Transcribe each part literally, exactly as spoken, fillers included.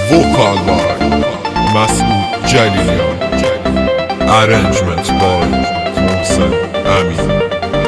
Vocal by Masoud Jalilian. Arrangement by Mohsen Amin.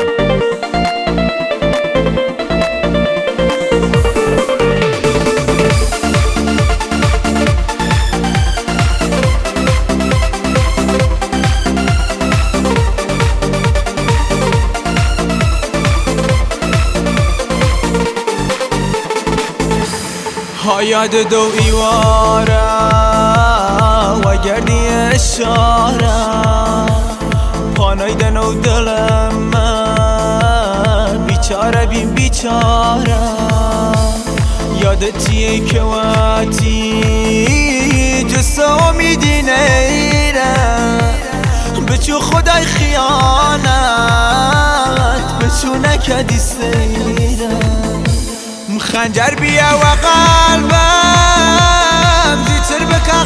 ها یاد دو ایواره و گردی اشاره پانای دن و دلم من بیچاره بیم بیچاره یادتیه که واتی جسه امیدی نیره بچو خدای خیانت بچو نکدی سیره خنجر بیا و قلبم زیتر بکن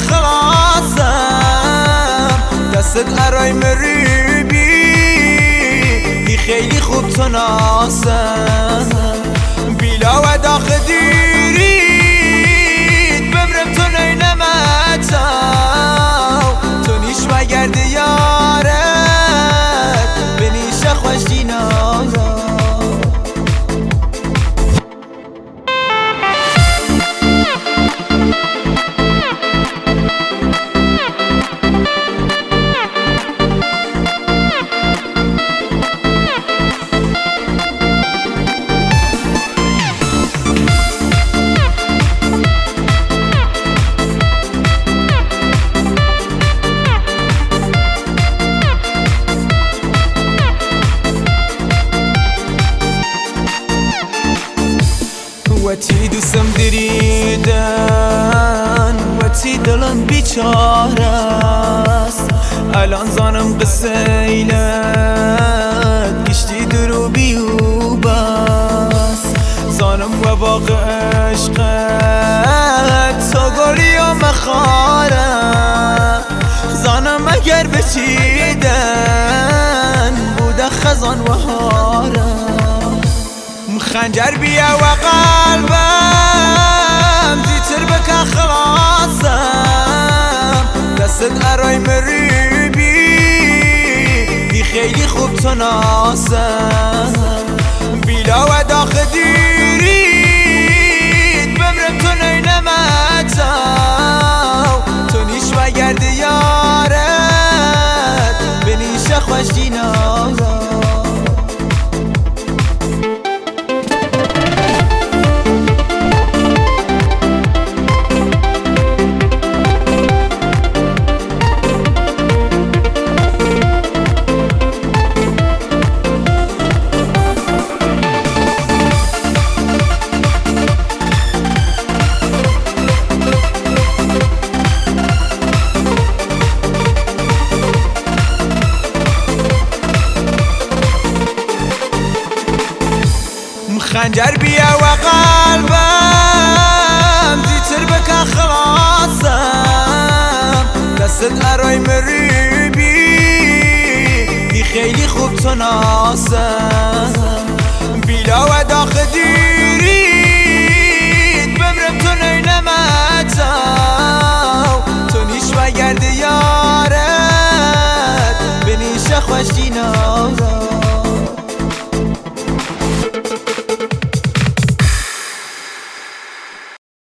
خلاصم دستت ارای مریبی بی خیلی خوب تو ناسم بیلا و داخل دیرید ببرم تو نینمتا تو نیش و گرد یارت بنیش خوش دینارم وتی دوستم دریدن وتی دلم بیچاره است الان زانم قصه ایلت گشتی درو بیوب است زانم و واقع عشقت تا گلی و مخاره زانم اگر بچیدن بوده خزان و هاره خنجر بیا و قلبم زیتر بکن خلاصم دستت ارای مریبی بی خیلی خوب تو ناسم بیلا و داخل دیرید ببرم تو نینمتا تو نیش و گرد یارت بنیش خوش دینارم خنجر بیا و قلبم زیتر بکن خلاصم دستت ارای مریبی بی خیلی خوب تو ناسم بیلا و داخل